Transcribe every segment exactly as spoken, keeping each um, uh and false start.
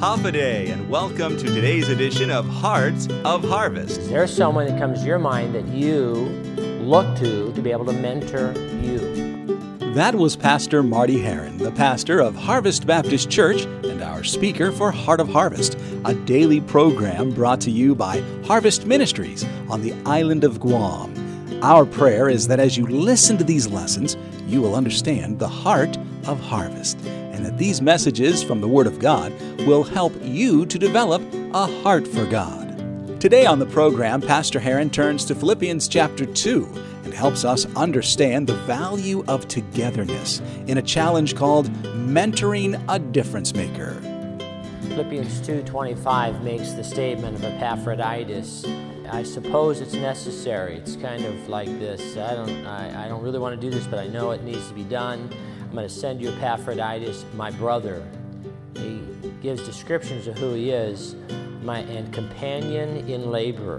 Hafaday, and welcome to today's edition of Hearts of Harvest. Is there someone that comes to your mind that you look to to be able to mentor you? That was Pastor Marty Heron, the pastor of Harvest Baptist Church and our speaker for Heart of Harvest, a daily program brought to you by Harvest Ministries on the island of Guam. Our prayer is that as you listen to these lessons, you will understand the heart of harvest, and that these messages from the Word of God will help you to develop a heart for God. Today on the program, Pastor Heron turns to Philippians chapter two and helps us understand the value of togetherness in a challenge called Mentoring a Difference Maker. Philippians two twenty-five makes the statement of Epaphroditus. I suppose it's necessary. It's kind of like this. I don't, I, I don't really want to do this, but I know it needs to be done. I'm going to send you Epaphroditus, my brother. He gives descriptions of who he is, my and companion in labor.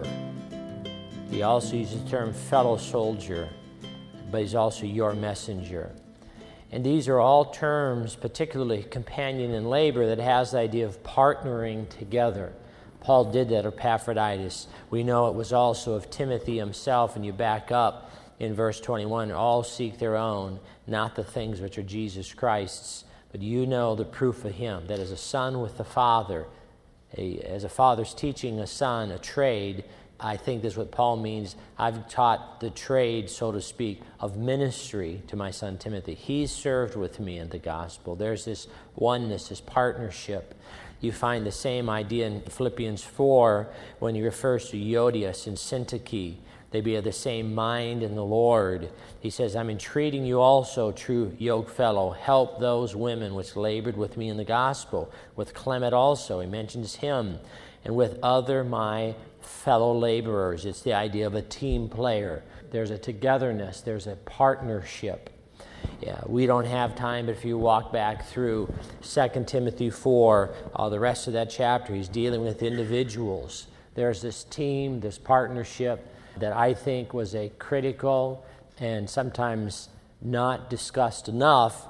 He also uses the term fellow soldier, but he's also your messenger. And these are all terms, particularly companion in labor, that has the idea of partnering together. Paul did that of Epaphroditus. We know it was also of Timothy himself, and you back up in verse twenty-one, all seek their own, not the things which are Jesus Christ's, but you know the proof of him, that as a son with the Father, a, as a father's teaching a son a trade, I think this is what Paul means. I've taught the trade, so to speak, of ministry to my son Timothy. He's served with me in the gospel. There's this oneness, this partnership. You find the same idea in Philippians four when he refers to Euodias and Syntyche. They be of the same mind in the Lord. He says, I'm entreating you also, true yoke fellow, help those women which labored with me in the gospel. With Clement also, he mentions him. And with other my fellow laborers. It's the idea of a team player. There's a togetherness. There's a partnership. Yeah, we don't have time, but if you walk back through Second Timothy four, uh, the rest of that chapter, he's dealing with individuals. There's this team, this partnership that I think was a critical and sometimes not discussed enough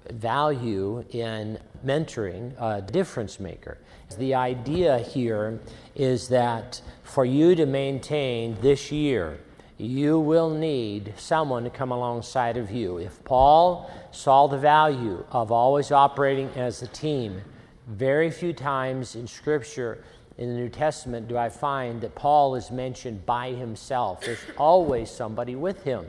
value in mentoring a difference maker. The idea here is that for you to maintain this year, you will need someone to come alongside of you. If Paul saw the value of always operating as a team, very few times in Scripture in the New Testament do I find that Paul is mentioned by himself. There's always somebody with him.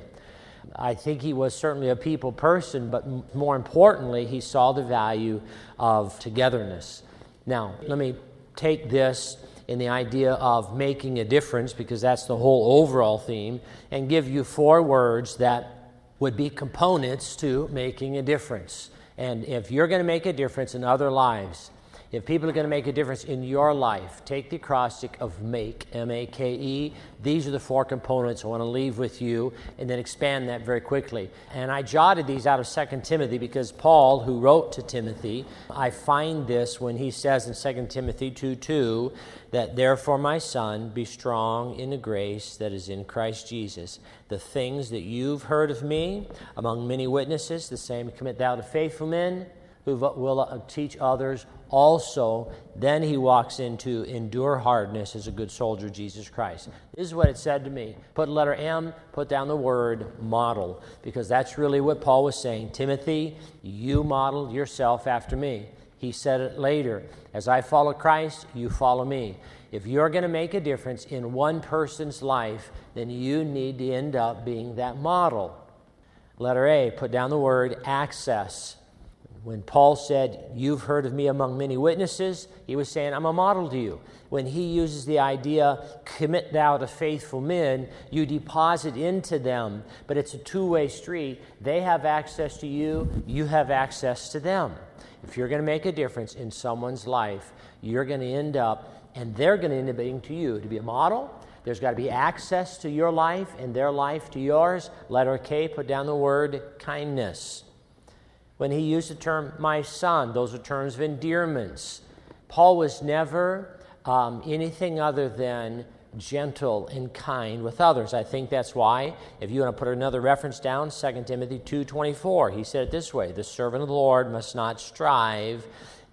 I think he was certainly a people person, but more importantly, he saw the value of togetherness. Now, let me take this in the idea of making a difference, because that's the whole overall theme, and give you four words that would be components to making a difference. And if you're going to make a difference in other lives, if people are going to make a difference in your life, take the acrostic of MAKE, M A K E. These are the four components I want to leave with you, and then expand that very quickly. And I jotted these out of Second Timothy because Paul, who wrote to Timothy, I find this when he says in Second Timothy two two, that therefore, my son, be strong in the grace that is in Christ Jesus. The things that you've heard of me among many witnesses, the same commit thou to faithful men, who will teach others also. Then he walks into endure hardness as a good soldier of Jesus Christ. This is what it said to me. Put letter M, put down the word model, because that's really what Paul was saying. Timothy, you model yourself after me. He said it later. As I follow Christ, you follow me. If you're going to make a difference in one person's life, then you need to end up being that model. Letter A, put down the word access. When Paul said, you've heard of me among many witnesses, he was saying, I'm a model to you. When he uses the idea, commit thou to faithful men, you deposit into them, but it's a two-way street. They have access to you, you have access to them. If you're going to make a difference in someone's life, you're going to end up, and they're going to end up being to you, to be a model. There's got to be access to your life and their life to yours. Letter K, put down the word kindness. When he used the term, my son, those are terms of endearments. Paul was never um, anything other than gentle and kind with others. I think that's why, if you want to put another reference down, Second Timothy two twenty-four, he said it this way, the servant of the Lord must not strive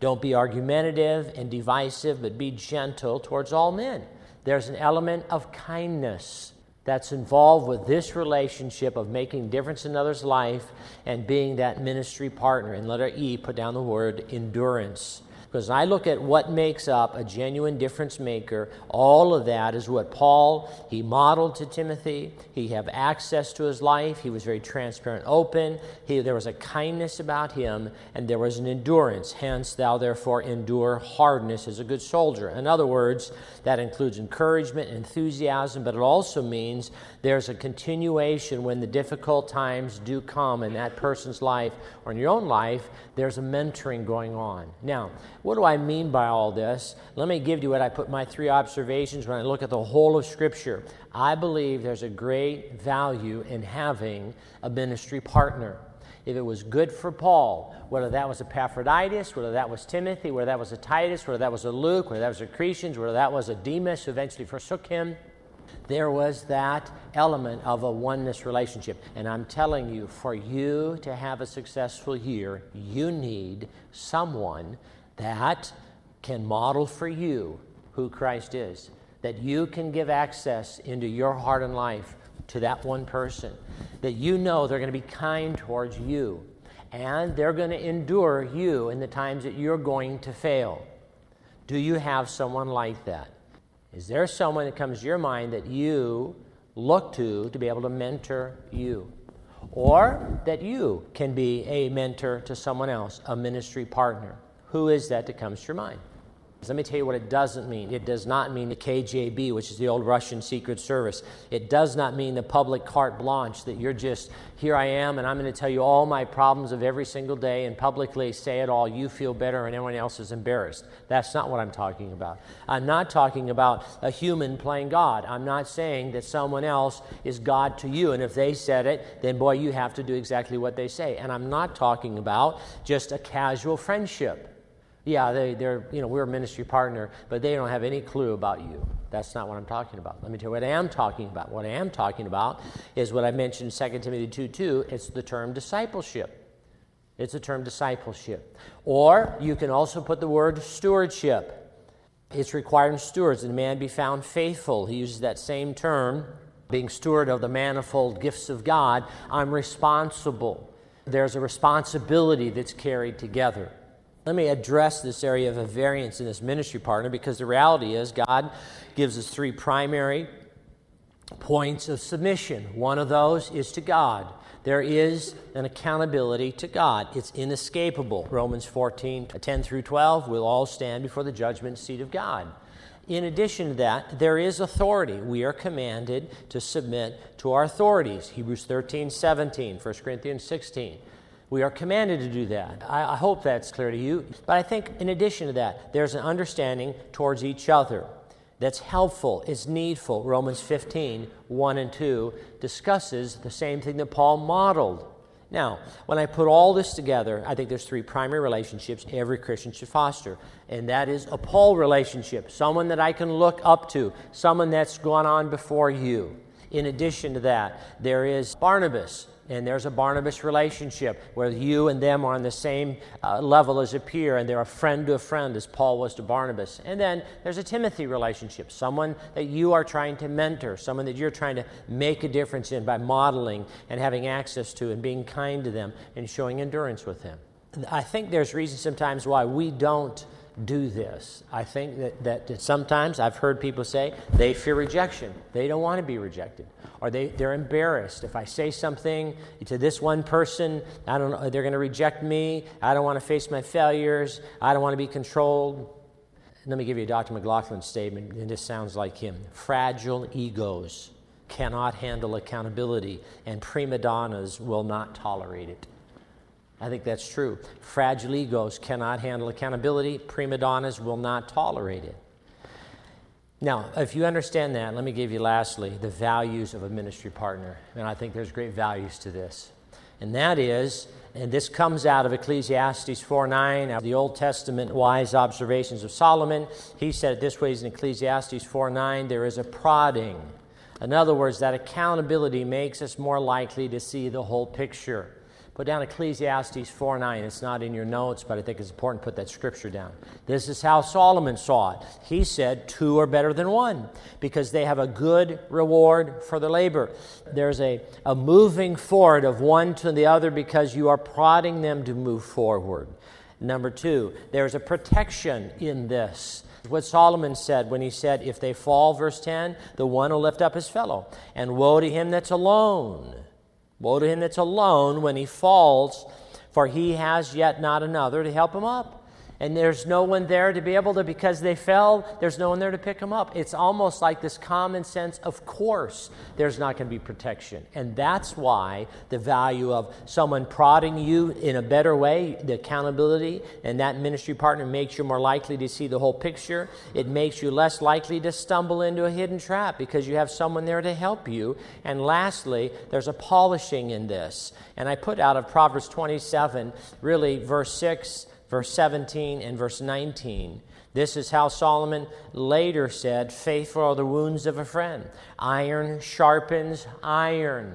Don't be argumentative and divisive, but be gentle towards all men. There's an element of kindness that's involved with this relationship of making a difference in another's life and being that ministry partner. And letter E, put down the word endurance. Because I look at what makes up a genuine difference maker, all of that is what Paul, he modeled to Timothy. He had access to his life. He was very transparent, open. He, there was a kindness about him, and there was an endurance. Hence, thou therefore endure hardness as a good soldier. In other words, that includes encouragement, enthusiasm, but it also means there's a continuation when the difficult times do come in that person's life or in your own life. There's a mentoring going on. Now, what do I mean by all this? Let me give you what I put my three observations when I look at the whole of Scripture. I believe there's a great value in having a ministry partner. If it was good for Paul, whether that was Epaphroditus, whether that was Timothy, whether that was a Titus, whether that was a Luke, whether that was a Crescens, whether that was a Demas who eventually forsook him, there was that element of a oneness relationship. And I'm telling you, for you to have a successful year, you need someone that can model for you who Christ is, that you can give access into your heart and life to that one person, that you know they're going to be kind towards you, and they're going to endure you in the times that you're going to fail. Do you have someone like that? Is there someone that comes to your mind that you look to to be able to mentor you? Or that you can be a mentor to someone else, a ministry partner? Who is that that comes to your mind? Let me tell you what it doesn't mean. It does not mean the K G B, which is the old Russian Secret Service. It does not mean the public carte blanche, that you're just, here I am, and I'm going to tell you all my problems of every single day and publicly say it all. You feel better and everyone else is embarrassed. That's not what I'm talking about. I'm not talking about a human playing God. I'm not saying that someone else is God to you, and if they said it, then boy, you have to do exactly what they say. And I'm not talking about just a casual friendship. Yeah, they, they're, you know, we're a ministry partner, but they don't have any clue about you. That's not what I'm talking about. Let me tell you what I am talking about. What I am talking about is what I mentioned in Second Timothy two two. It's the term discipleship. It's the term discipleship. Or you can also put the word stewardship. It's required in stewards that a man be found faithful. He uses that same term, being steward of the manifold gifts of God. I'm responsible. There's a responsibility that's carried together. Let me address this area of a variance in this ministry partner, because the reality is God gives us three primary points of submission. One of those is to God. There is an accountability to God. It's inescapable. Romans fourteen, ten through twelve, we'll all stand before the judgment seat of God. In addition to that, there is authority. We are commanded to submit to our authorities. Hebrews thirteen, seventeen, First Corinthians sixteen. We are commanded to do that. I, I hope that's clear to you. But I think in addition to that, there's an understanding towards each other that's helpful, it's needful. Romans fifteen, one and two discusses the same thing that Paul modeled. Now, when I put all this together, I think there's three primary relationships every Christian should foster. And that is a Paul relationship, someone that I can look up to, someone that's gone on before you. In addition to that, there is Barnabas. And there's a Barnabas relationship where you and them are on the same uh, level as a peer, and they're a friend to a friend as Paul was to Barnabas. And then there's a Timothy relationship, someone that you are trying to mentor, someone that you're trying to make a difference in by modeling and having access to and being kind to them and showing endurance with them. I think there's reasons sometimes why we don't do this. I think that, that, that sometimes I've heard people say they fear rejection. They don't want to be rejected. Or they, they're embarrassed. If I say something to this one person, I don't know, they're going to reject me. I don't want to face my failures. I don't want to be controlled. Let me give you a Doctor McLaughlin statement, and this sounds like him. Fragile egos cannot handle accountability, and prima donnas will not tolerate it. I think that's true. Fragile egos cannot handle accountability. Prima donnas will not tolerate it. Now, if you understand that, let me give you lastly the values of a ministry partner. And I think there's great values to this. And that is, and this comes out of Ecclesiastes four nine, the Old Testament wise observations of Solomon. He said it this way in Ecclesiastes four nine, there is a prodding. In other words, that accountability makes us more likely to see the whole picture. Put down Ecclesiastes four nine. It's not in your notes, but I think it's important to put that scripture down. This is how Solomon saw it. He said, two are better than one because they have a good reward for their labor. There's a, a moving forward of one to the other because you are prodding them to move forward. Number two, there's a protection in this. What Solomon said when he said, if they fall, verse ten, the one will lift up his fellow. And woe to him that's alone. Woe to him that's alone when he falls, for he has yet not another to help him up. And there's no one there to be able to, because they fell, there's no one there to pick them up. It's almost like this common sense, of course, there's not going to be protection. And that's why the value of someone prodding you in a better way, the accountability, and that ministry partner makes you more likely to see the whole picture. It makes you less likely to stumble into a hidden trap because you have someone there to help you. And lastly, there's a polishing in this. And I put out of Proverbs twenty-seven, really verse six, verse seventeen and verse nineteen. This is how Solomon later said, faithful are the wounds of a friend. Iron sharpens iron.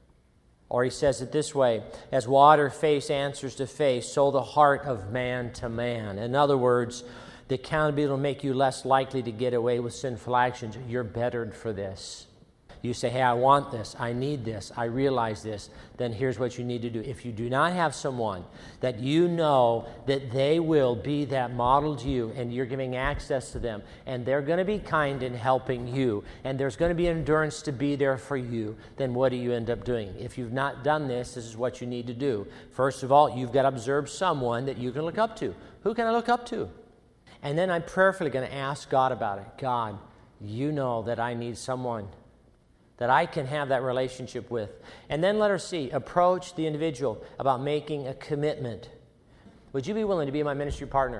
Or he says it this way, as water face answers to face, so the heart of man to man. In other words, the accountability will make you less likely to get away with sinful actions. You're bettered for this. You say, hey, I want this, I need this, I realize this, then here's what you need to do. If you do not have someone that you know that they will be that model to you and you're giving access to them and they're going to be kind in helping you and there's going to be endurance to be there for you, then what do you end up doing? If you've not done this, this is what you need to do. First of all, you've got to observe someone that you can look up to. Who can I look up to? And then I'm prayerfully going to ask God about it. God, you know that I need someone that I can have that relationship with. And then let her see, approach the individual about making a commitment. Would you be willing to be my ministry partner?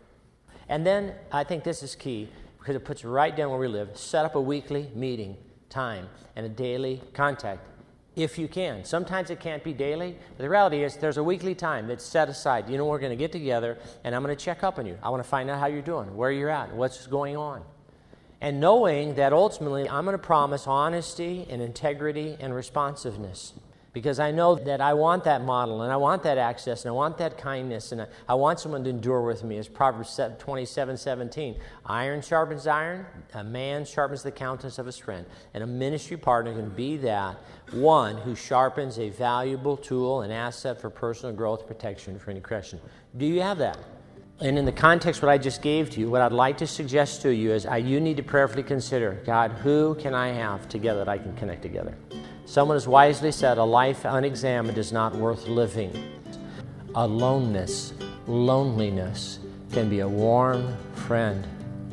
And then, I think this is key, because it puts right down where we live, set up a weekly meeting time and a daily contact, if you can. Sometimes it can't be daily, but the reality is there's a weekly time that's set aside. You know, we're going to get together, and I'm going to check up on you. I want to find out how you're doing, where you're at, what's going on. And knowing that ultimately I'm going to promise honesty and integrity and responsiveness. Because I know that I want that model and I want that access and I want that kindness and I, I want someone to endure with me. As Proverbs twenty-seven seventeen, iron sharpens iron, a man sharpens the countenance of his friend. And a ministry partner can be that one who sharpens a valuable tool and asset for personal growth protection for any Christian. Do you have that? And in the context what I just gave to you, what I'd like to suggest to you is uh, you need to prayerfully consider, God, who can I have together that I can connect together? Someone has wisely said, a life unexamined is not worth living. Aloneness, loneliness can be a warm friend,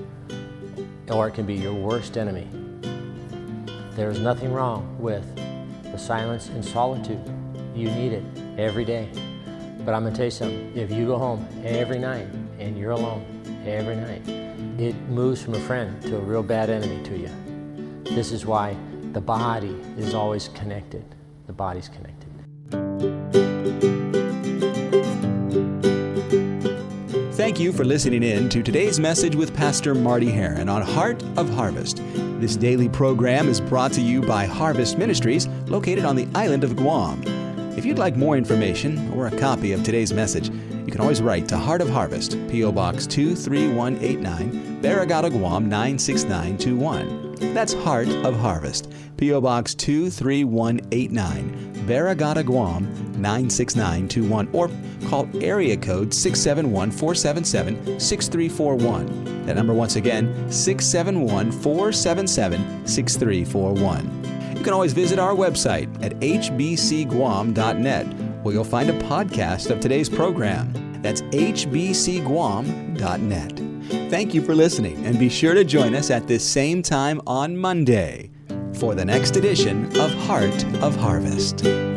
or it can be your worst enemy. There's nothing wrong with the silence and solitude. You need it every day. But I'm going to tell you something. If you go home every night and you're alone every night, it moves from a friend to a real bad enemy to you. This is why the body is always connected. The body's connected. Thank you for listening in to today's message with Pastor Marty Heron on Heart of Harvest. This daily program is brought to you by Harvest Ministries, located on the island of Guam. If you'd like more information or a copy of today's message, you can always write to Heart of Harvest, P O Box two three one eight nine, Barragata, Guam nine six nine two one. That's Heart of Harvest, P O Box two three one eight nine, Barragata, Guam nine six nine two one, or call area code six seven one, four seven seven, six three four one. That number once again, six seven one, four seven seven, six three four one. You can always visit our website at h b c guam dot net, where you'll find a podcast of today's program. That's h b c guam dot net. Thank you for listening, and be sure to join us at this same time on Monday for the next edition of Heart of Harvest.